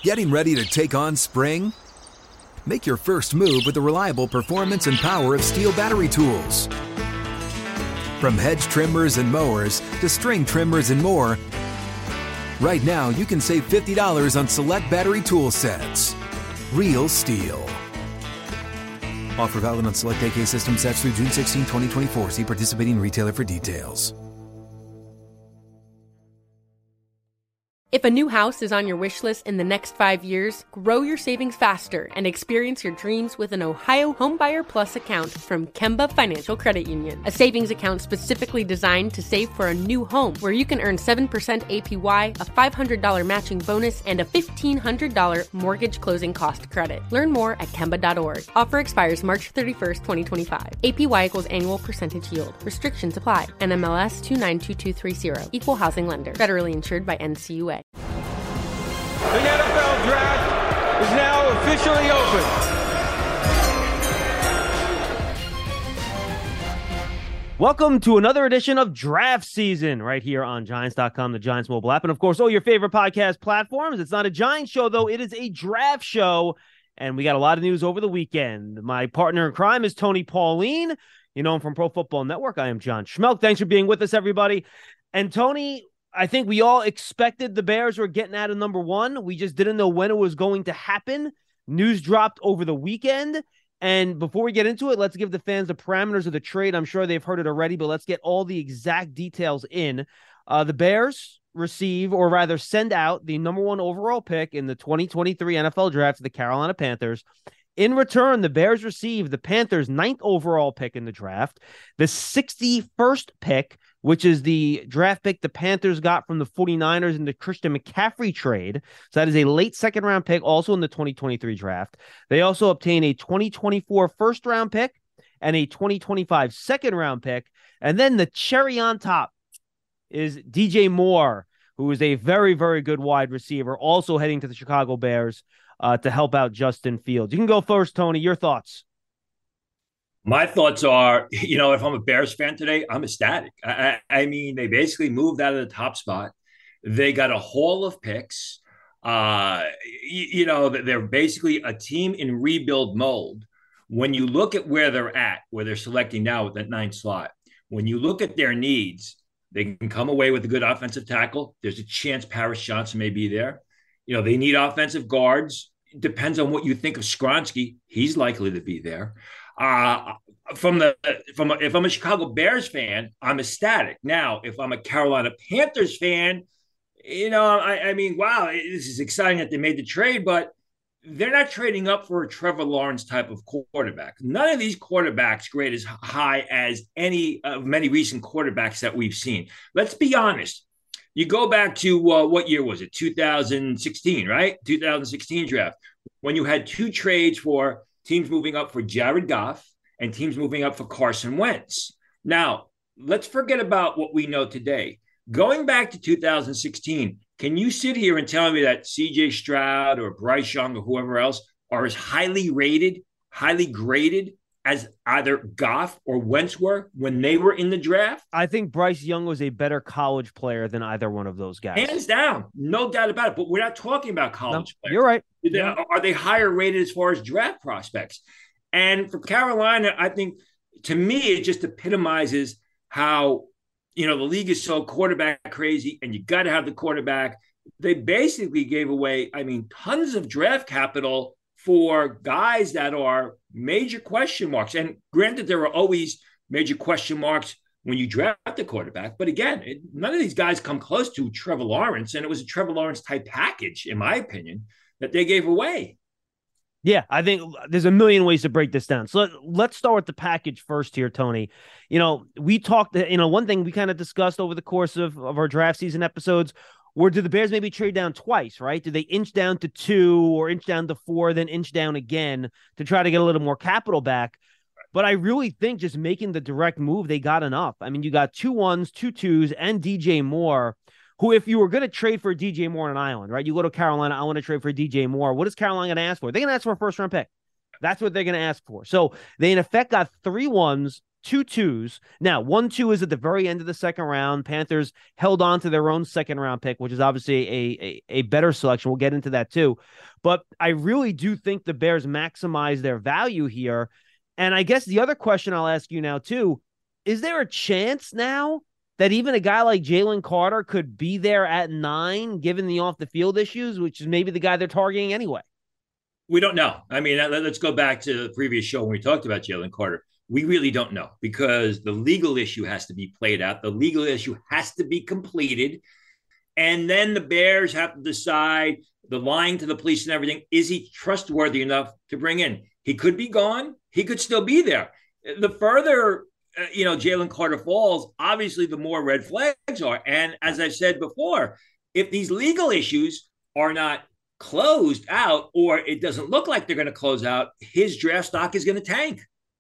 Getting ready to take on spring? Make your first move with the reliable performance and power of Steel battery tools. From hedge trimmers and mowers to string trimmers and more, right now you can save $50 on select battery tool sets. Real Steel. Offer valid on select AK system sets through June 16, 2024. See participating retailer for details. If a new house is on your wish list in the next 5 years, grow your savings faster and experience your dreams with an Ohio Homebuyer Plus account from Kemba Financial Credit Union. A savings account specifically designed to save for a new home, where you can earn 7% APY, a $500 matching bonus, and a $1,500 mortgage closing cost credit. Learn more at Kemba.org. Offer expires March 31st, 2025. APY equals annual percentage yield. Restrictions apply. NMLS 292230. Equal housing lender. Federally insured by NCUA. The NFL Draft is now officially open. Welcome to another edition of Draft Season right here on Giants.com, the Giants mobile app, and of course, all your favorite podcast platforms. It's not a Giants show, though. It is a draft show, and we got a lot of news over the weekend. My partner in crime is Tony Pauline. You know him from Pro Football Network. I am John Schmelk. Thanks for being with us, everybody. And Tony, I think we all expected the Bears were getting out of number one. We just didn't know when it was going to happen. News dropped over the weekend. And before we get into it, let's give the fans the parameters of the trade. I'm sure they've heard it already, but let's get all the exact details in. The Bears receive, or rather send out, the number one overall pick in the 2023 NFL Draft to the Carolina Panthers. In return, the Bears receive the Panthers' 9th overall pick in the draft, the 61st pick, which is the draft pick the Panthers got from the 49ers in the Christian McCaffrey trade. So that is a late second-round pick, also in the 2023 draft. They also obtain a 2024 first-round pick and a 2025 second-round pick. And then the cherry on top is DJ Moore, who is a very, very good wide receiver, also heading to the Chicago Bears to help out Justin Fields. You can go first, Tony. Your thoughts? My thoughts are, if I'm a Bears fan today, I'm ecstatic. I mean, they basically moved out of the top spot. They got a haul of picks. They're basically a team in rebuild mode. When you look at where they're selecting now with that 9th slot, when you look at their needs, they can come away with a good offensive tackle. There's a chance Paris Johnson may be there. They need offensive guards. Depends on what you think of Skronsky. He's likely to be there. If I'm a Chicago Bears fan, I'm ecstatic. Now, if I'm a Carolina Panthers fan, I mean, wow, this is exciting that they made the trade, but they're not trading up for a Trevor Lawrence type of quarterback. None of these quarterbacks grade as high as any of many recent quarterbacks that we've seen. Let's be honest. You go back to what year was it? 2016, right? 2016 draft, when you had two trades for teams moving up for Jared Goff and teams moving up for Carson Wentz. Now, let's forget about what we know today. Going back to 2016, can you sit here and tell me that C.J. Stroud or Bryce Young or whoever else are as highly rated, highly graded as either Goff or Wentz were when they were in the draft? I think Bryce Young was a better college player than either one of those guys. Hands down. No doubt about it. But we're not talking about college players. You're right. Are they higher rated as far as draft prospects? And for Carolina, I think, to me, it just epitomizes how, the league is so quarterback crazy and you got to have the quarterback. They basically gave away, tons of draft capital for guys that are major question marks. And granted, there are always major question marks when you draft a quarterback. But again, none of these guys come close to Trevor Lawrence. And it was a Trevor Lawrence type package, in my opinion, that they gave away. Yeah, I think there's a million ways to break this down. So let's start with the package first here, Tony. We talked, one thing we kind of discussed over the course of our draft season episodes, where do the Bears maybe trade down twice, right? Do they inch down to 2 or inch down to 4, then inch down again to try to get a little more capital back? But I really think just making the direct move, they got enough. You got 2 1s, 2 2s, and DJ Moore, who, if you were going to trade for DJ Moore on an island, right? You go to Carolina, I want to trade for DJ Moore. What is Carolina going to ask for? They're going to ask for a first-round pick. That's what they're going to ask for. So they, in effect, got 3 1s two twos. Now, 1-2 is at the very end of the second round. Panthers held on to their own second round pick, which is obviously a better selection. We'll get into that too. But I really do think the Bears maximize their value here. And I guess the other question I'll ask you now too, is there a chance now that even a guy like Jalen Carter could be there at 9, given the off the field issues, which is maybe the guy they're targeting anyway? We don't know. I mean, let's go back to the previous show when we talked about Jalen Carter. We really don't know because the legal issue has to be played out. The legal issue has to be completed. And then the Bears have to decide the lying to the police and everything. Is he trustworthy enough to bring in? He could be gone. He could still be there. The further, Jalen Carter falls, obviously the more red flags are. And as I've said before, if these legal issues are not closed out, or it doesn't look like they're going to close out, his draft stock is going to tank.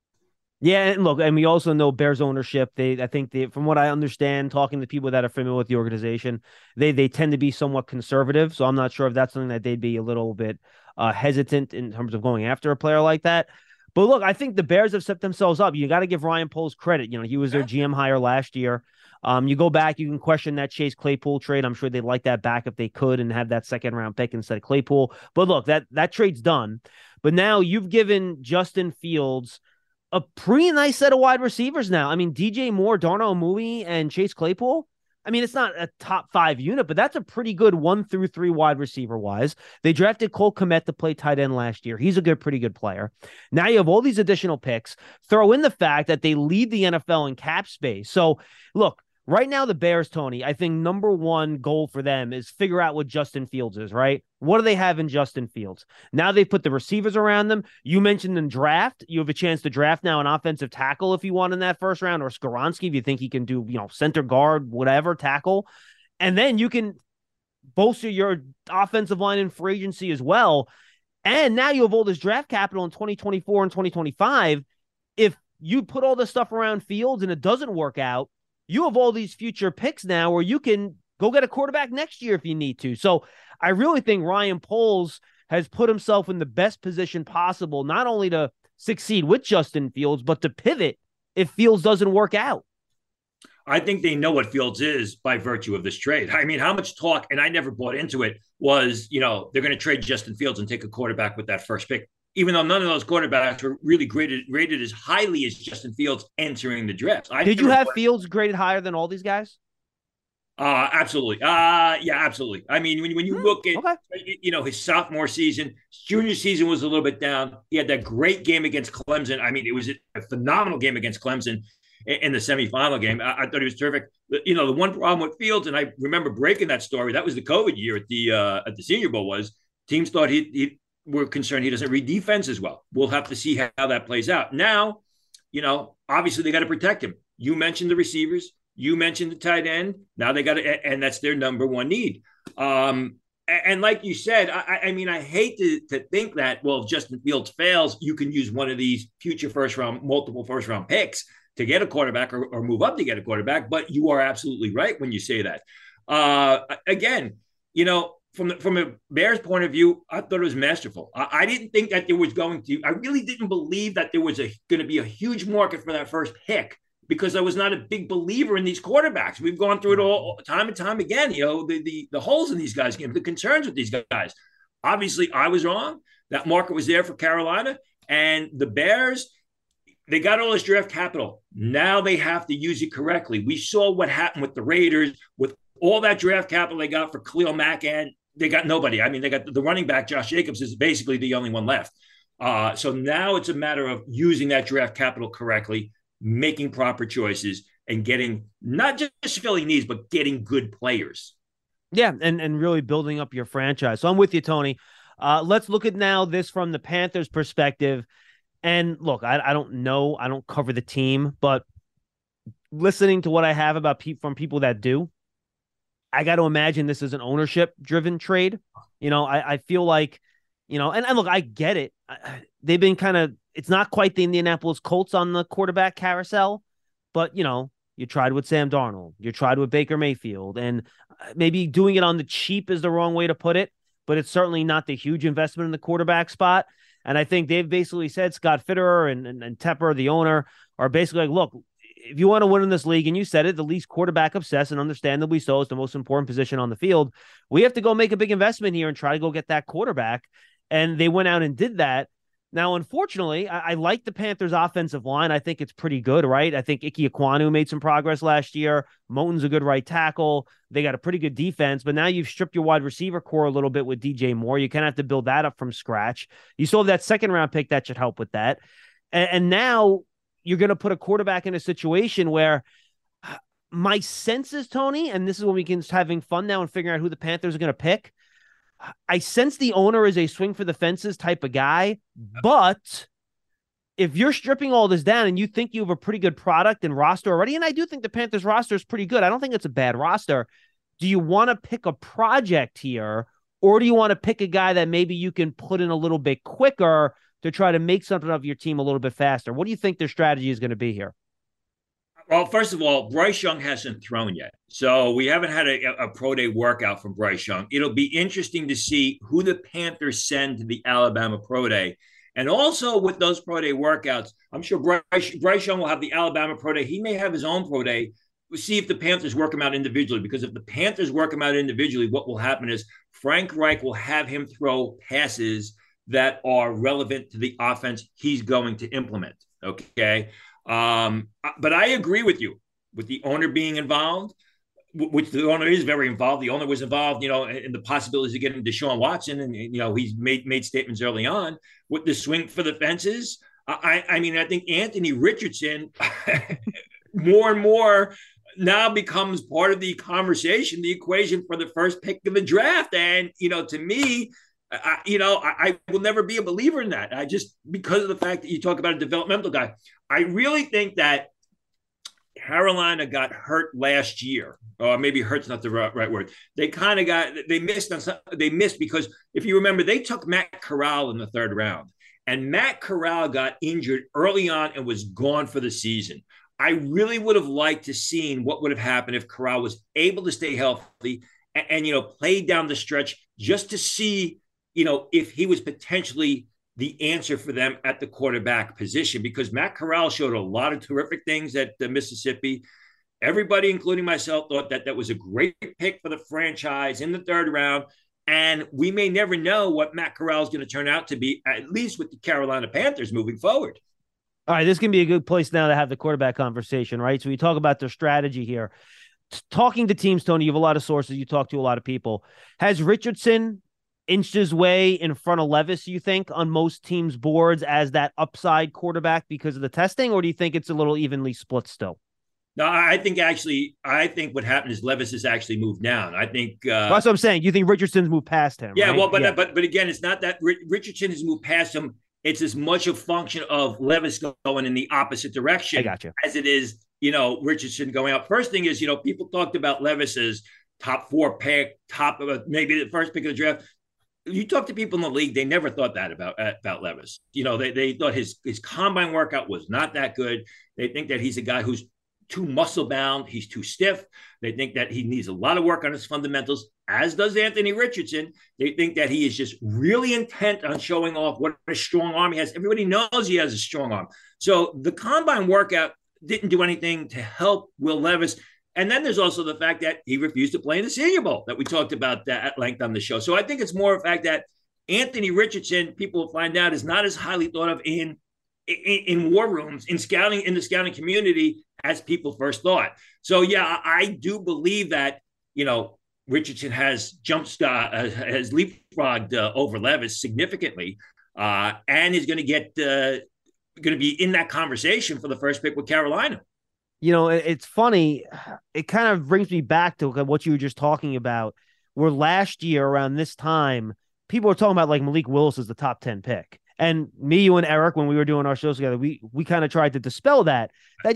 Yeah, and look, and we also know Bears ownership. I think from what I understand, talking to people that are familiar with the organization, they tend to be somewhat conservative. So I'm not sure if that's something that they'd be a little bit hesitant in terms of going after a player like that. But look, I think the Bears have set themselves up. You got to give Ryan Poles credit. He was their GM hire last year. You go back, you can question that Chase Claypool trade. I'm sure they'd like that back if they could and have that second round pick instead of Claypool. But look, that trade's done. But now you've given Justin Fields a pretty nice set of wide receivers now. I mean, DJ Moore, Darnell Mooney, and Chase Claypool. I mean, it's not a top 5 unit, but that's a pretty good 1 through 3 wide receiver wise. They drafted Cole Kmet to play tight end last year. He's a pretty good player. Now you have all these additional picks. Throw in the fact that they lead the NFL in cap space. So look, right now the Bears, Tony, I think number one goal for them is figure out what Justin Fields is, right? What do they have in Justin Fields? Now they put the receivers around them. You mentioned in draft, you have a chance to draft now an offensive tackle if you want in that first round, or Skoronski if you think he can do, center guard, whatever, tackle. And then you can bolster your offensive line in free agency as well. And now you have all this draft capital in 2024 and 2025. If you put all this stuff around Fields and it doesn't work out, you have all these future picks now where you can go get a quarterback next year if you need to. So I really think Ryan Poles has put himself in the best position possible, not only to succeed with Justin Fields, but to pivot if Fields doesn't work out. I think they know what Fields is by virtue of this trade. I mean, how much talk, and I never bought into it, was, they're going to trade Justin Fields and take a quarterback with that first pick, even though none of those quarterbacks were really rated as highly as Justin Fields entering the draft. Did you have Fields graded higher than all these guys? Absolutely. Yeah, absolutely. I mean, when you look at, his sophomore season, junior season was a little bit down. He had that great game against Clemson. I mean, it was a phenomenal game against Clemson in the semifinal game. I thought he was terrific. The one problem with Fields, and I remember breaking that story, that was the COVID year at the Senior Bowl, was teams thought he were concerned he doesn't read defense as well. We'll have to see how that plays out. Now, obviously they got to protect him. You mentioned the receivers. You mentioned the tight end. Now they got to, and that's their number one need. And like you said, I mean, I hate to think that, well, if Justin Fields fails, you can use one of these future multiple first round picks to get a quarterback or move up to get a quarterback. But you are absolutely right when you say that. Again, from a Bears point of view, I thought it was masterful. I didn't think that there was I really didn't believe that there was going to be a huge market for that first pick, because I was not a big believer in these quarterbacks. We've gone through it all time and time again, the holes in these guys, the concerns with these guys. Obviously, I was wrong. That market was there for Carolina. And the Bears, they got all this draft capital. Now they have to use it correctly. We saw what happened with the Raiders. With all that draft capital they got for Khalil Mack, and they got nobody. I mean, they got the running back, Josh Jacobs, is basically the only one left. So now it's a matter of using that draft capital correctly, making proper choices, and getting not just filling needs, but getting good players. Yeah, and really building up your franchise. So I'm with you, Tony. Let's look at now this from the Panthers' perspective. And look, I don't know. I don't cover the team, but listening to what I have about from people that do, I got to imagine this is an ownership-driven trade. I feel like, and look, I get it. They've been it's not quite the Indianapolis Colts on the quarterback carousel, but, you tried with Sam Darnold. You tried with Baker Mayfield. And maybe doing it on the cheap is the wrong way to put it, but it's certainly not the huge investment in the quarterback spot. And I think they've basically said, Scott Fitterer and Tepper, the owner, are basically like, look, if you want to win in this league, and you said it, the league's quarterback obsessed, and understandably so, is the most important position on the field. We have to go make a big investment here and try to go get that quarterback. And they went out and did that. Now, unfortunately, I like the Panthers' offensive line. I think it's pretty good, right? I think Ike Ekwonu made some progress last year. Moton's a good right tackle. They got a pretty good defense, but now you've stripped your wide receiver core a little bit with DJ Moore. You kind of have to build that up from scratch. You still have that second-round pick that should help with that. And now you're going to put a quarterback in a situation where my sense is, Tony, and this is when we can start having fun now and figuring out who the Panthers are going to pick. I sense the owner is a swing for the fences type of guy, but if you're stripping all this down and you think you have a pretty good product and roster already, and I do think the Panthers roster is pretty good. I don't think it's a bad roster. Do you want to pick a project here, or do you want to pick a guy that maybe you can put in a little bit quicker to try to make something of your team a little bit faster? What do you think their strategy is going to be here? Well, first of all, Bryce Young hasn't thrown yet. So we haven't had a pro day workout from Bryce Young. It'll be interesting to see who the Panthers send to the Alabama pro day. And also with those pro day workouts, I'm sure Bryce Young will have the Alabama pro day. He may have his own pro day. We'll see if the Panthers work him out individually, because if the Panthers work him out individually, what will happen is Frank Reich will have him throw passes that are relevant to the offense he's going to implement. Okay. But I agree with you with the owner being involved, which the owner is very involved. The owner was involved, in the possibilities of getting Deshaun Watson. And he's made statements early on with the swing for the fences. I mean, I think Anthony Richardson more and more now becomes part of the conversation, the equation for the first pick of the draft. And, to me, I will never be a believer in that. Because of the fact that you talk about a developmental guy, I really think that Carolina got hurt last year, or maybe hurt's not the right word. They missed because if you remember, they took Matt Corral in the third round, and Matt Corral got injured early on and was gone for the season. I really would have liked to seen what would have happened if Corral was able to stay healthy and play down the stretch, just to see, if he was potentially the answer for them at the quarterback position, because Matt Corral showed a lot of terrific things at Mississippi. Everybody, including myself, thought that was a great pick for the franchise in the third round. And we may never know what Matt Corral is going to turn out to be, at least with the Carolina Panthers moving forward. All right, this can be a good place now to have the quarterback conversation, right? So we talk about their strategy here. Talking to teams, Tony, you have a lot of sources. You talk to a lot of people. Has Richardson inched his way in front of Levis, you think, on most teams' boards as that upside quarterback because of the testing, or do you think it's a little evenly split still? No, I think what happened is Levis has actually moved down. I think that's what I'm saying. You think Richardson's moved past him? Yeah, right? Well, but again, it's not that Richardson has moved past him. It's as much a function of Levis going in the opposite direction as it is, Richardson going up. First thing is, people talked about Levis as top 4 pick, maybe the first pick of the draft. You talk to people in the league, they never thought that about Levis. They thought his combine workout was not that good. They think that he's a guy who's too muscle bound. He's too stiff. They think that he needs a lot of work on his fundamentals, as does Anthony Richardson. They think that he is just really intent on showing off what a strong arm he has. Everybody knows he has a strong arm. So the combine workout didn't do anything to help Will Levis. And then there's also the fact that he refused to play in the Senior Bowl that we talked about at length on the show. So I think it's more a fact that Anthony Richardson, people will find out, is not as highly thought of in war rooms, in the scouting community as people first thought. So yeah, I do believe that Richardson has has leapfrogged over Levis significantly, and is going to be in that conversation for the first pick with Carolina. It's funny. It kind of brings me back to what you were just talking about, where last year around this time, people were talking about like Malik Willis as the top 10 pick. And me, you, and Eric, when we were doing our shows together, we kind of tried to dispel that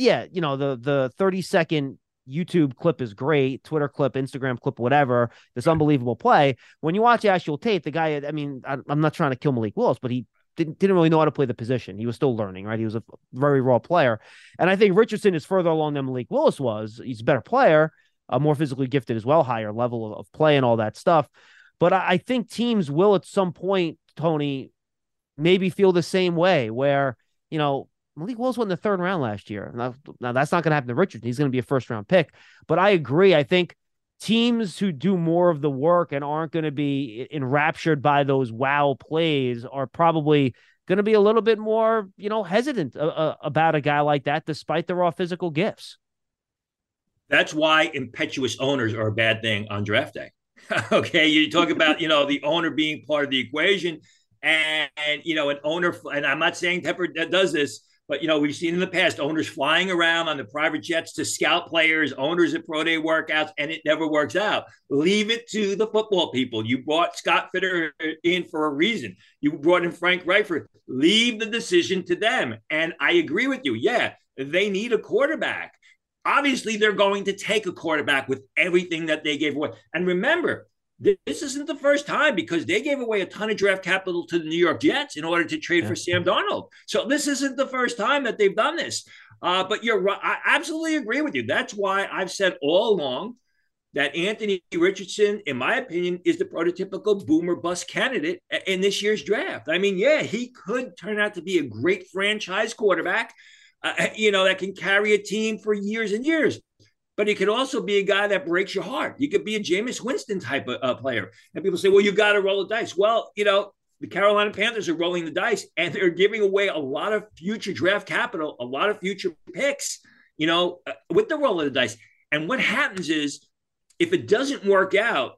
the 30-second YouTube clip is great, Twitter clip, Instagram clip, whatever, this unbelievable play. When you watch the actual tape, the guy, I'm not trying to kill Malik Willis, but he didn't really know how to play the position. He was still learning, right? He was a very raw player. And I think Richardson is further along than Malik Willis was. He's a better player, more physically gifted as well, higher level of play and all that stuff. But I think teams will at some point, Tony, maybe feel the same way where, Malik Willis went in the third round last year. Now that's not going to happen to Richardson. He's going to be a first-round pick. But I agree. I think teams who do more of the work and aren't going to be enraptured by those wow plays are probably going to be a little bit more, hesitant about a guy like that, despite the raw physical gifts. That's why impetuous owners are a bad thing on draft day. Okay, you talk about the owner being part of the equation, and an owner. And I'm not saying Tepper does this, but we've seen in the past owners flying around on the private jets to scout players, owners at pro day workouts, and it never works out. Leave it to the football people. You brought Scott Fitter in for a reason. You brought in Frank Reifert. Leave the decision to them. And I agree with you. Yeah, they need a quarterback. Obviously, they're going to take a quarterback with everything that they gave away. And remember, this isn't the first time, because they gave away a ton of draft capital to the New York Jets in order to trade for Sam Darnold. So this isn't the first time that they've done this. But you're right. I absolutely agree with you. That's why I've said all along that Anthony Richardson, in my opinion, is the prototypical boomer bust candidate in this year's draft. I mean, yeah, he could turn out to be a great franchise quarterback, that can carry a team for years and years. But he could also be a guy that breaks your heart. You could be a Jameis Winston type of player. And people say, well, you got to roll the dice. Well, the Carolina Panthers are rolling the dice, and they're giving away a lot of future draft capital, a lot of future picks, with the roll of the dice. And what happens is, if it doesn't work out,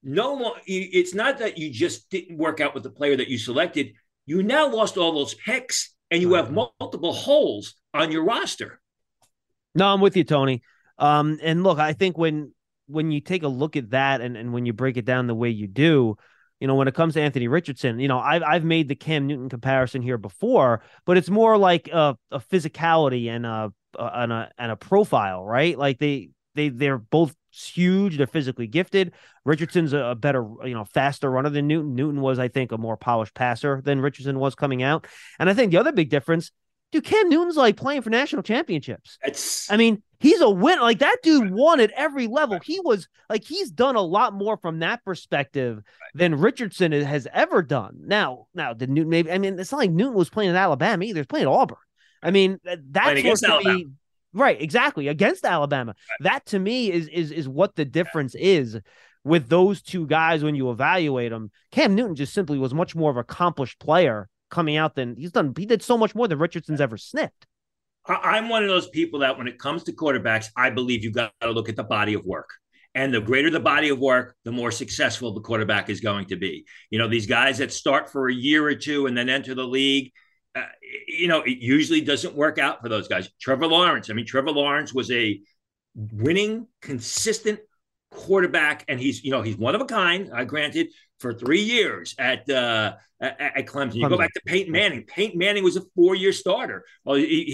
it's not that you just didn't work out with the player that you selected. You now lost all those picks, and you have multiple holes on your roster. No, I'm with you, Tony. And look, I think when you take a look at that and when you break it down the way you do, when it comes to Anthony Richardson, I've made the Cam Newton comparison here before, but it's more like a physicality and a profile, right? Like they're both huge. They're physically gifted. Richardson's a better, faster runner than Newton. Newton was, I think, a more polished passer than Richardson was coming out. And I think the other big difference, dude, Cam Newton's like playing for national championships. He's a winner. Like, that dude won at every level. He was like, he's done a lot more from that perspective than Richardson has ever done. Now, did Newton it's not like Newton was playing at Alabama either. He was playing at Auburn. That's what to me, right, exactly, against Alabama. Right. That to me is what the difference is with those two guys when you evaluate them. Cam Newton just simply was much more of an accomplished player coming out than he did so much more than Richardson's ever sniffed. I'm one of those people that when it comes to quarterbacks, I believe you've got to look at the body of work. And the greater the body of work, the more successful the quarterback is going to be. These guys that start for a year or two and then enter the league, it usually doesn't work out for those guys. Trevor Lawrence was a winning, consistent quarterback, and he's one of a kind, granted, for 3 years at Clemson. You go back to Peyton Manning. Peyton Manning was a 4-year starter. Well,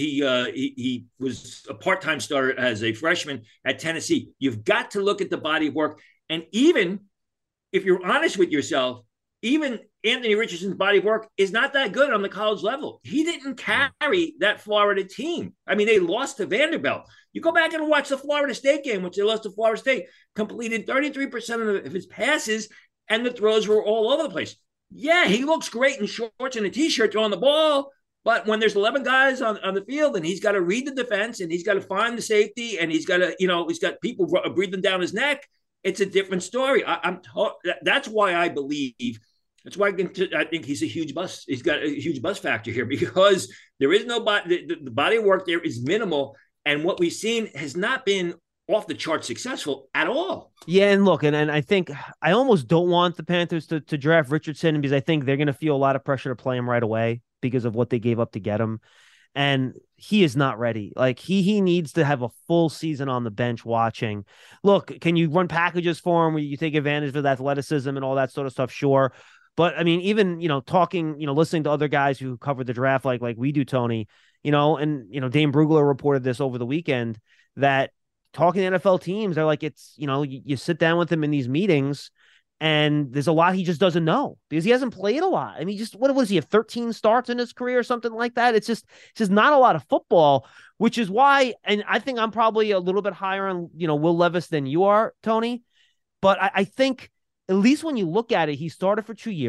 he was a part-time starter as a freshman at Tennessee. You've got to look at the body of work. And even if you're honest with yourself, even Anthony Richardson's body of work is not that good on the college level. He didn't carry that Florida team. They lost to Vanderbilt. You go back and watch the Florida State game, which they lost to Florida State, completed 33% of his passes, and the throws were all over the place. Yeah, he looks great in shorts and a T-shirt throwing the ball, but when there's 11 guys on the field and he's got to read the defense and he's got to find the safety and he's got to, he's got people breathing down his neck, it's a different story. That's why I believe. That's why I think he's a huge bust. He's got a huge bust factor here because there is no body. The body of work there is minimal, and what we've seen has not been off the chart successful at all. Yeah, and look, and I think I almost don't want the Panthers to draft Richardson because I think they're going to feel a lot of pressure to play him right away because of what they gave up to get him. And he is not ready. Like he needs to have a full season on the bench watching. Look, can you run packages for him where you take advantage of athleticism and all that sort of stuff? Sure. But even, talking, listening to other guys who covered the draft, like we do, Tony, and, Dane Brugler reported this over the weekend that talking to NFL teams, they're like, it's, you sit down with him in these meetings and there's a lot he just doesn't know because he hasn't played a lot. What was he, have 13 starts in his career or something like that? It's just not a lot of football, which is why, and I think I'm probably a little bit higher on, Will Levis than you are, Tony. But I think at least when you look at it, he started for 2 years,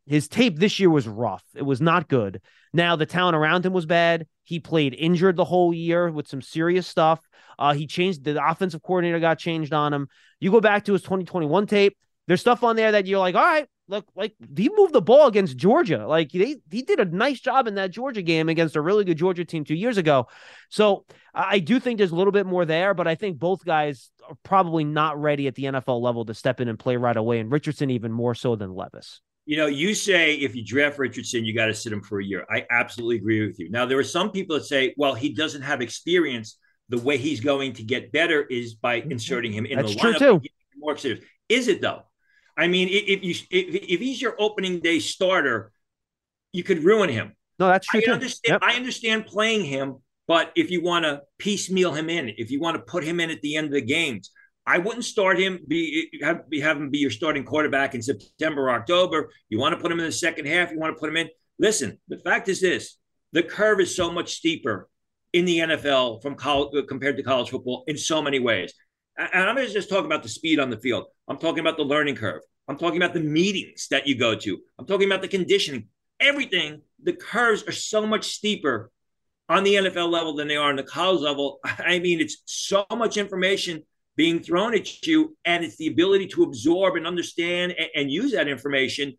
his tape this year was rough. It was not good. Now, the talent around him was bad. He played injured the whole year with some serious stuff. He changed, the offensive coordinator got changed on him. You go back to his 2021 tape, there's stuff on there that you're like, all right, look, like he moved the ball against Georgia. Like he did a nice job in that Georgia game against a really good Georgia team 2 years ago. So I do think there's a little bit more there, but I think both guys are probably not ready at the NFL level to step in and play right away. And Richardson even more so than Levis. You know, you say if you draft Richardson, you got to sit him for a year. I absolutely agree with you. Now, there are some people that say, well, he doesn't have experience. The way he's going to get better is by inserting him in the lineup. That's true, too. More serious. Is it, though? I mean, if he's your opening day starter, you could ruin him. No, that's true. I understand playing him, but if you want to piecemeal him in, if you want to put him in at the end of the games, I wouldn't start him, have him be your starting quarterback in September or October. You want to put him in the second half, you want to put him in. Listen, the fact is this, the curve is so much steeper in the NFL from college compared to college football in so many ways. And I'm going to just talk about the speed on the field. I'm talking about the learning curve. I'm talking about the meetings that you go to. I'm talking about the conditioning. Everything, the curves are so much steeper on the NFL level than they are on the college level. I mean, it's so much information being thrown at you, and it's the ability to absorb and understand and use that information.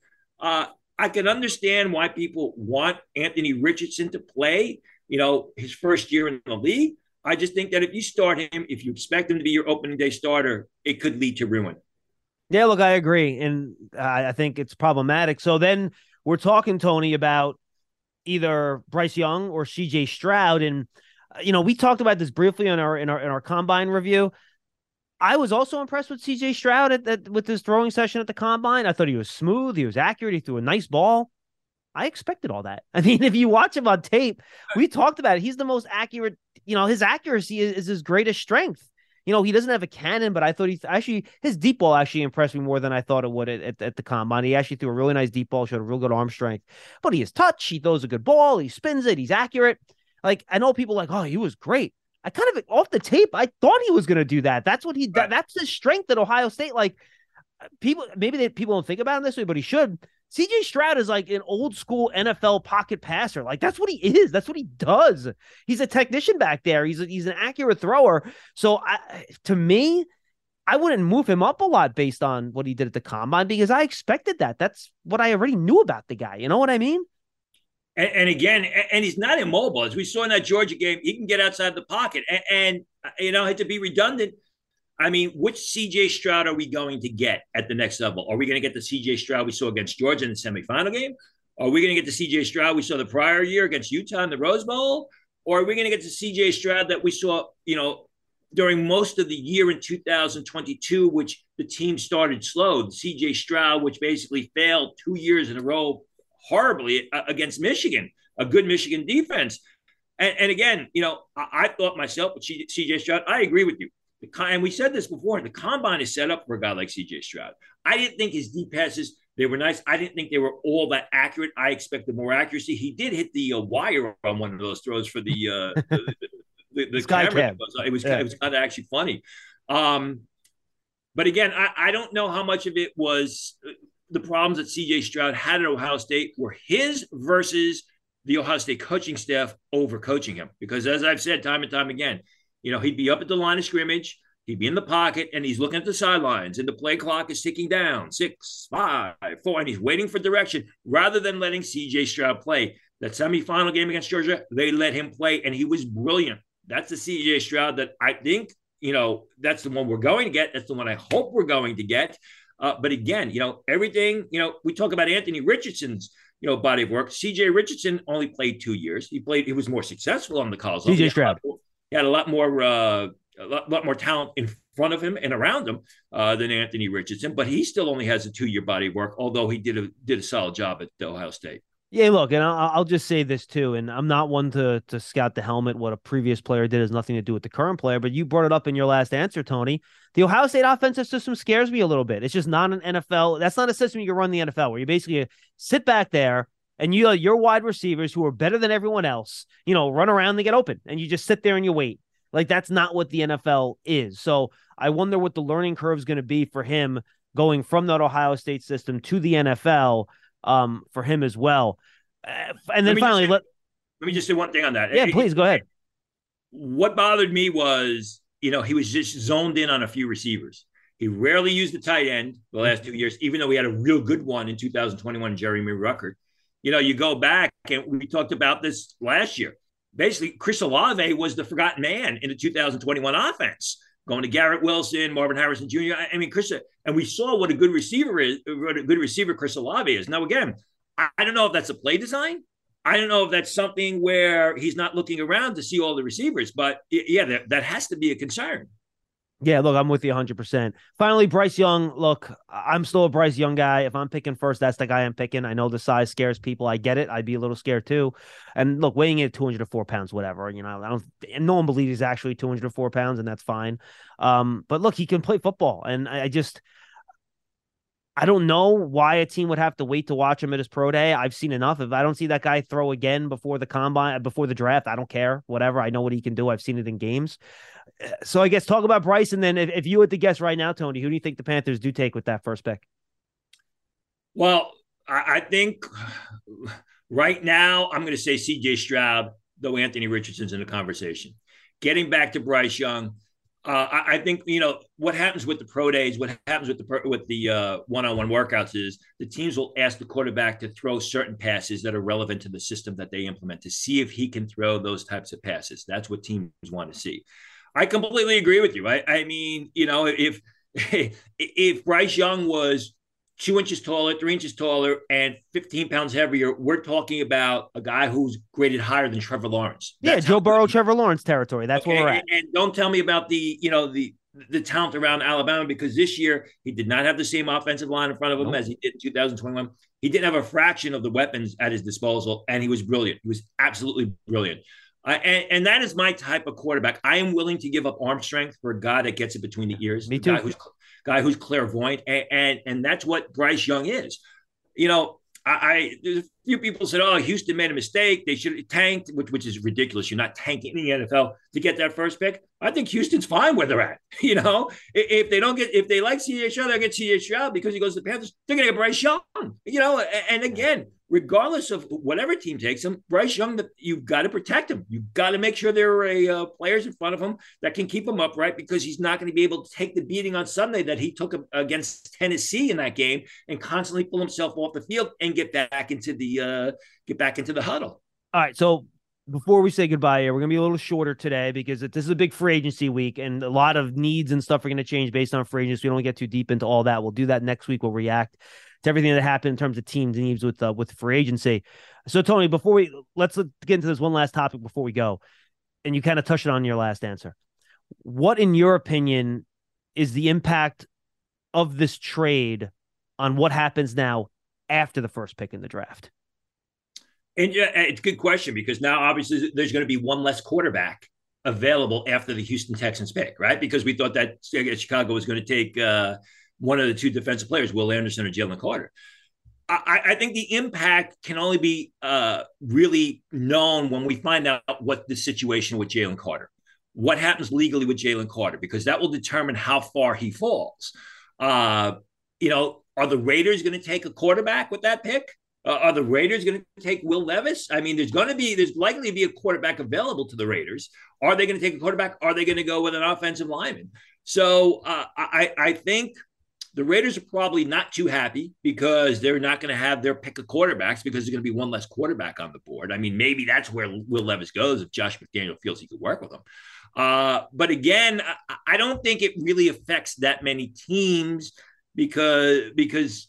I can understand why people want Anthony Richardson to play, you know, his first year in the league. I just think that if you start him, if you expect him to be your opening day starter, it could lead to ruin. Yeah, look, I agree. And I think it's problematic. So then we're talking, Tony, about either Bryce Young or CJ Stroud. And, you know, we talked about this briefly in our combine review. I was also impressed with CJ Stroud with his throwing session at the combine. I thought he was smooth. He was accurate. He threw a nice ball. I expected all that. I mean, if you watch him on tape, we talked about it. He's the most accurate. You know, his accuracy is his greatest strength. You know, he doesn't have a cannon, but I thought his deep ball actually impressed me more than I thought it would at the combine. He actually threw a really nice deep ball, showed a real good arm strength. But he has touch. He throws a good ball. He spins it. He's accurate. Like, I know people like, oh, he was great. I kind of, off the tape, I thought he was going to do that. That's what that's his strength at Ohio State. Like, people don't think about him this way, but he should. CJ Stroud is like an old school NFL pocket passer. Like, that's what he is. That's what he does. He's a technician back there. He's an accurate thrower. So to me, I wouldn't move him up a lot based on what he did at the combine because I expected that. That's what I already knew about the guy. You know what I mean? And again, he's not immobile. As we saw in that Georgia game, he can get outside the pocket. And you know, to be redundant, I mean, which CJ Stroud are we going to get at the next level? Are we going to get the CJ Stroud we saw against Georgia in the semifinal game? Are we going to get the CJ Stroud we saw the prior year against Utah in the Rose Bowl? Or are we going to get the CJ Stroud that we saw, you know, during most of the year in 2022, which the team started slow? The CJ Stroud, which basically failed 2 years in a row horribly against Michigan, a good Michigan defense. And again, you know, I thought myself with CJ Stroud, I agree with you. And we said this before, the combine is set up for a guy like CJ Stroud. I didn't think his deep passes, they were nice. I didn't think they were all that accurate. I expected more accuracy. He did hit the wire on one of those throws for the camera. It was kind of actually funny. But again, I don't know how much of it was the problems that CJ Stroud had at Ohio State were his versus the Ohio State coaching staff overcoaching him. Because as I've said time and time again, you know, he'd be up at the line of scrimmage, he'd be in the pocket, and he's looking at the sidelines, and the play clock is ticking down, 6, 5, 4, and he's waiting for direction rather than letting CJ Stroud play. That semifinal game against Georgia, they let him play, and he was brilliant. That's the CJ Stroud that I think, you know, that's the one we're going to get. That's the one I hope we're going to get. But again, you know, everything, you know, we talk about Anthony Richardson's, you know, body of work. CJ Richardson only played 2 years. He was more successful on the college level. CJ Stroud. He had a lot more talent in front of him and around him than Anthony Richardson, but he still only has a 2-year body of work, although he did a solid job at Ohio State. Yeah, look, and I'll just say this too, and I'm not one to scout the helmet. What a previous player did has nothing to do with the current player, but you brought it up in your last answer, Tony. The Ohio State offensive system scares me a little bit. It's just not an NFL. That's not a system you can run the NFL where you basically sit back there and your wide receivers who are better than everyone else, you know, run around and get open, and you just sit there and you wait. Like, that's not what the NFL is. So I wonder what the learning curve is going to be for him going from that Ohio State system to the NFL. for him as well. And then finally, let me just say one thing on that. Yeah, please go ahead. What bothered me was, he was just zoned in on a few receivers. He rarely used the tight end the last 2 years, even though he had a real good one in 2021, Jeremy Ruckert. You go back, and we talked about this last year. Basically, Chris Olave was the forgotten man in the 2021 offense, going to Garrett Wilson, Marvin Harrison Jr. I mean, and we saw what a good receiver is, what a good receiver Chris Olave is. Now, again, I don't know if that's a play design. I don't know if that's something where he's not looking around to see all the receivers, but yeah, that has to be a concern. Yeah, look, I'm with you 100%. Finally, Bryce Young. Look, I'm still a Bryce Young guy. If I'm picking first, that's the guy I'm picking. I know the size scares people. I get it. I'd be a little scared too. And look, weighing in at 204 pounds, whatever. No one believes he's actually 204 pounds, and that's fine. But look, he can play football, and I don't know why a team would have to wait to watch him at his pro day. I've seen enough. If I don't see that guy throw again before the combine, before the draft, I don't care. Whatever. I know what he can do. I've seen it in games. So I guess talk about Bryce, and then if you had to guess right now, Tony, who do you think the Panthers do take with that first pick? Well, I think right now I'm going to say C.J. Stroud, though Anthony Richardson's in the conversation. Getting back to Bryce Young, I think what happens with the pro days, what happens with the one-on-one workouts is the teams will ask the quarterback to throw certain passes that are relevant to the system that they implement to see if he can throw those types of passes. That's what teams want to see. I completely agree with you. I mean, if Bryce Young was 2 inches taller, 3 inches taller, and 15 pounds heavier, we're talking about a guy who's graded higher than Trevor Lawrence. That's Joe Burrow, Trevor Lawrence territory. That's where we're at. And don't tell me about the talent around Alabama, because this year he did not have the same offensive line in front of him as he did in 2021. He didn't have a fraction of the weapons at his disposal, and he was brilliant. He was absolutely brilliant. And that is my type of quarterback. I am willing to give up arm strength for a guy that gets it between the ears. Me too. Guy who's clairvoyant, and that's what Bryce Young is. There's a few people said, "Oh, Houston made a mistake. They should have tanked," which is ridiculous. You're not tanking in the NFL to get that first pick. I think Houston's fine where they're at. If they like C.J. Stroud, they'll get C.J. Stroud because he goes to the Panthers. They're going to get Bryce Young. And again, regardless of whatever team takes him, Bryce Young, you've got to protect him. You've got to make sure there are players in front of him that can keep him upright, because he's not going to be able to take the beating on Sunday that he took against Tennessee in that game and constantly pull himself off the field and get back into the huddle. All right, so before we say goodbye here, we're going to be a little shorter today because this is a big free agency week, and a lot of needs and stuff are going to change based on free agency. We don't get too deep into all that. We'll do that next week. We'll react to everything that happened in terms of teams needs with free agency. So, Tony, let's get into this one last topic before we go. And you kind of touched on your last answer. What, in your opinion, is the impact of this trade on what happens now after the first pick in the draft? And yeah, it's a good question, because now obviously there's going to be one less quarterback available after the Houston Texans pick, right? Because we thought that Chicago was going to take one of the two defensive players, Will Anderson or Jalen Carter. I think the impact can only be really known when we find out what the situation with Jalen Carter, what happens legally with Jalen Carter, because that will determine how far he falls. Are the Raiders going to take a quarterback with that pick? Are the Raiders going to take Will Levis? I mean, there's likely to be a quarterback available to the Raiders. Are they going to take a quarterback? Are they going to go with an offensive lineman? So I think the Raiders are probably not too happy, because they're not going to have their pick of quarterbacks, because there's going to be one less quarterback on the board. I mean, maybe that's where Will Levis goes if Josh McDaniel feels he could work with him. But again, I don't think it really affects that many teams, because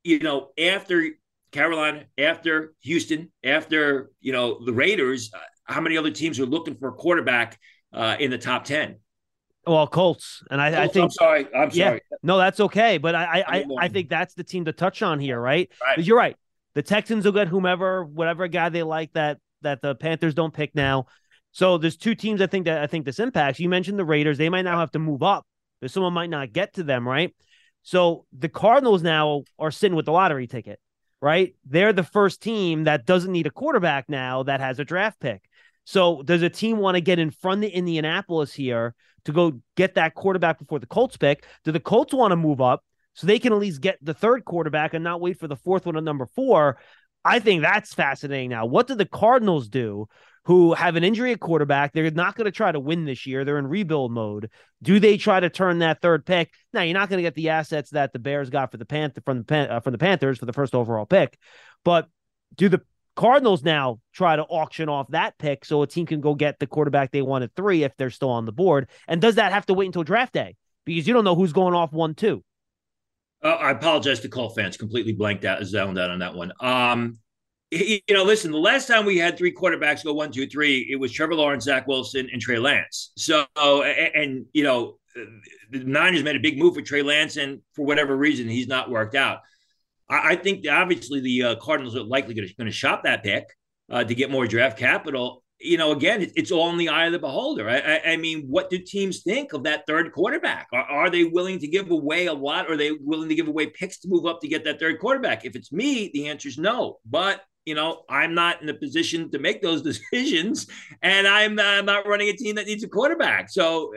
after Carolina, after Houston, after the Raiders, how many other teams are looking for a quarterback in the top 10? Well, Colts, and I think. I'm sorry. Yeah, no, that's okay, but I think that's the team to touch on here, right? Because you're right. The Texans will get whatever guy they like that the Panthers don't pick now. So there's two teams I think this impacts. You mentioned the Raiders; they might now have to move up. Because someone might not get to them, right? So the Cardinals now are sitting with the lottery ticket, right? They're the first team that doesn't need a quarterback now that has a draft pick. So does a team want to get in front of Indianapolis here to go get that quarterback before the Colts pick? Do the Colts want to move up so they can at least get the third quarterback and not wait for the fourth one at number 4. I think that's fascinating. Now, what do the Cardinals do, who have an injury at quarterback? They're not going to try to win this year. They're in rebuild mode. Do they try to turn that third pick? Now, you're not going to get the assets that the Bears got for the from the Panthers for the first overall pick, but do the Cardinals now try to auction off that pick so a team can go get the quarterback they want at 3 if they're still on the board? And does that have to wait until draft day? Because you don't know who's going off 1-2. I apologize to Cole fans. Completely blanked out, zoned out on that one. Listen, the last time we had 3 quarterbacks go 1, 2, 3, it was Trevor Lawrence, Zach Wilson, and Trey Lance. So, the Niners made a big move for Trey Lance, and for whatever reason, he's not worked out. I think obviously the Cardinals are likely going to shop that pick to get more draft capital. Again, it's all in the eye of the beholder. I mean, what do teams think of that third quarterback? Are they willing to give away a lot? Or are they willing to give away picks to move up to get that third quarterback? If it's me, the answer is no. But, I'm not in a position to make those decisions, and I'm not running a team that needs a quarterback. So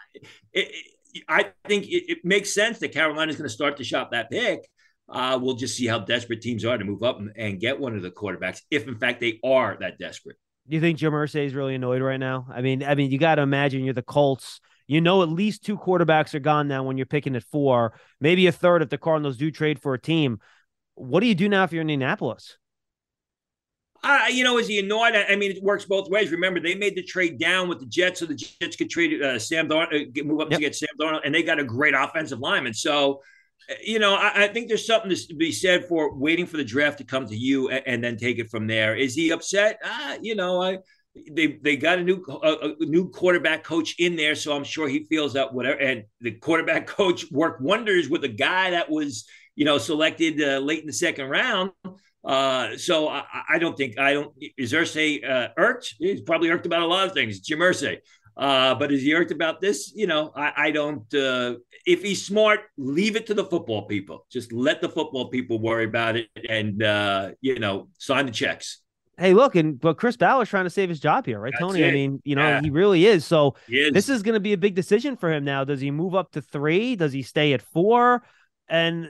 I think it makes sense that Carolina is going to start to shop that pick. We'll just see how desperate teams are to move up and get one of the quarterbacks, if in fact they are that desperate. Do you think Jim Irsay is really annoyed right now? I mean, you got to imagine you're the Colts. At least 2 quarterbacks are gone now when you're picking at 4, maybe a third if the Cardinals do trade for a team. What do you do now if you're in Indianapolis? Is he annoyed? I mean, it works both ways. Remember, they made the trade down with the Jets so the Jets could trade Sam Darnold, move up to get Sam Darnold, and they got a great offensive lineman. So, I think there's something to be said for waiting for the draft to come to you and then take it from there. Is he upset? They got a new quarterback coach in there, so I'm sure he feels that whatever. And the quarterback coach worked wonders with a guy that was, selected late in the second round. So I don't. Is Irsay irked? He's probably irked about a lot of things. Jim Irsay. But is he irked about this? I don't. If he's smart, leave it to the football people. Just let the football people worry about it and, sign the checks. Hey, look, but Chris Ballard's trying to save his job here, right, That's Tony? it. I mean, he really is. So This is going to be a big decision for him now. Does he move up to 3? Does he stay at 4? And,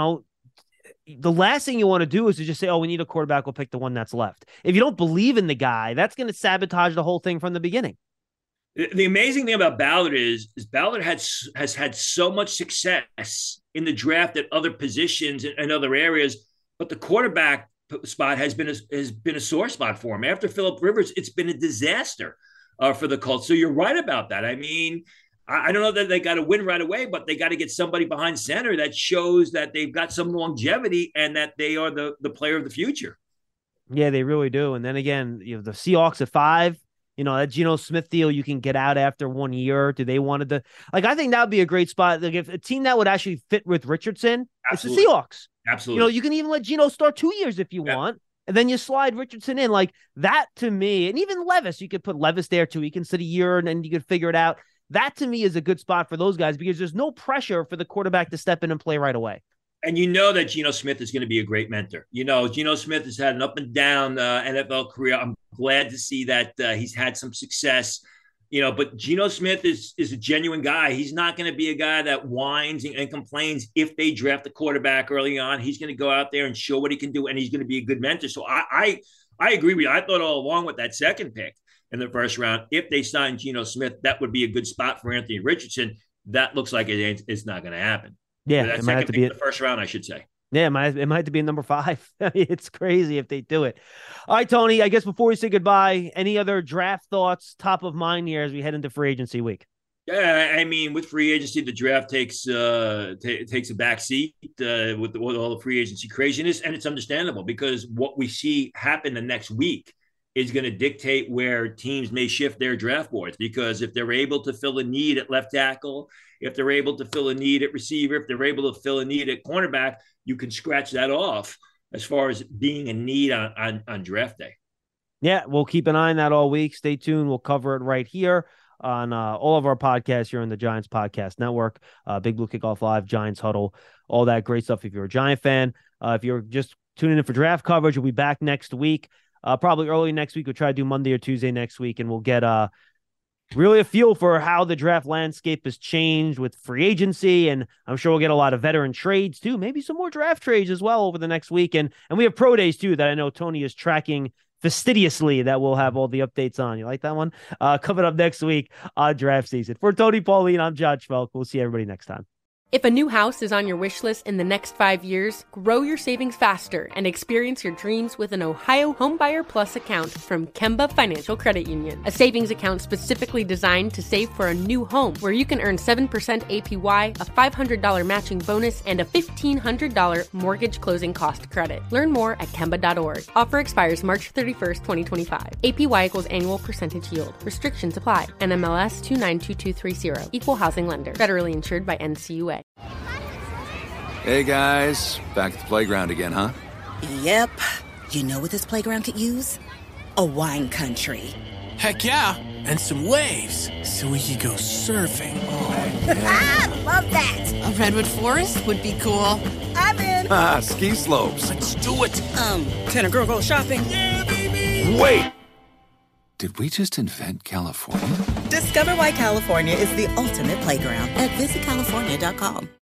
the last thing you want to do is to just say, oh, we need a quarterback. We'll pick the one that's left. If you don't believe in the guy, that's going to sabotage the whole thing from the beginning. The amazing thing about Ballard is Ballard has had so much success in the draft at other positions and other areas, but the quarterback spot has been a sore spot for him. After Phillip Rivers, it's been a disaster for the Colts. So you're right about that. I mean, I don't know that they got to win right away, but they got to get somebody behind center that shows that they've got some longevity and that they are the player of the future. Yeah, they really do. And then again, the Seahawks at 5. That Geno Smith deal, you can get out after 1 year. Do they want to? I think that would be a great spot. Like if a team that would actually fit with Richardson, Absolutely. It's the Seahawks. Absolutely. You can even let Geno start 2 years if you want, and then you slide Richardson in. Like that to me, and even Levis, you could put Levis there too. He can sit a year and then you could figure it out. That to me is a good spot for those guys because there's no pressure for the quarterback to step in and play right away. And that Geno Smith is going to be a great mentor. Geno Smith has had an up and down NFL career. I'm glad to see that he's had some success. But Geno Smith is a genuine guy. He's not going to be a guy that whines and complains if they draft a quarterback early on. He's going to go out there and show what he can do, and he's going to be a good mentor. So I agree with you. I thought all along with that second pick in the first round, if they signed Geno Smith, that would be a good spot for Anthony Richardson. That looks like it's not going to happen. Yeah, it might have to be in the first round, I should say. Yeah, it might have to be in number 5. It's crazy if they do it. All right, Tony, I guess before we say goodbye, any other draft thoughts top of mind here as we head into free agency week? Yeah, I mean, with free agency, the draft takes a back seat with all the free agency craziness, and it's understandable because what we see happen the next week is going to dictate where teams may shift their draft boards. Because if they're able to fill a need at left tackle, if they're able to fill a need at receiver, if they're able to fill a need at cornerback, you can scratch that off as far as being a need on draft day. Yeah, we'll keep an eye on that all week. Stay tuned. We'll cover it right here on all of our podcasts here on the Giants Podcast Network, Big Blue Kickoff Live, Giants Huddle, all that great stuff. If you're a Giant fan, if you're just tuning in for draft coverage, we'll be back next week. Probably early next week. We'll try to do Monday or Tuesday next week, and we'll get really a feel for how the draft landscape has changed with free agency. And I'm sure we'll get a lot of veteran trades too, maybe some more draft trades as well over the next week. And we have pro days too that I know Tony is tracking fastidiously that we'll have all the updates on. You like that one? Coming up next week on draft season. For Tony Pauline, I'm Josh Felk. We'll see everybody next time. If a new house is on your wish list in the next 5 years, grow your savings faster and experience your dreams with an Ohio Homebuyer Plus account from Kemba Financial Credit Union. A savings account specifically designed to save for a new home, where you can earn 7% APY, a $500 matching bonus, and a $1,500 mortgage closing cost credit. Learn more at Kemba.org. Offer expires March 31st, 2025. APY equals annual percentage yield. Restrictions apply. NMLS 292230. Equal housing lender. Federally insured by NCUA. Hey guys, back at the playground again, huh? Yep. You know what this playground could use? A wine country. Heck yeah, and some waves so we could go surfing. Oh, yeah. Love that. A redwood forest would be cool. I'm in. Ski slopes. Let's do it. Can a girl go shopping? Yeah, baby. Wait! Did we just invent California? Discover why California is the ultimate playground at visitcalifornia.com.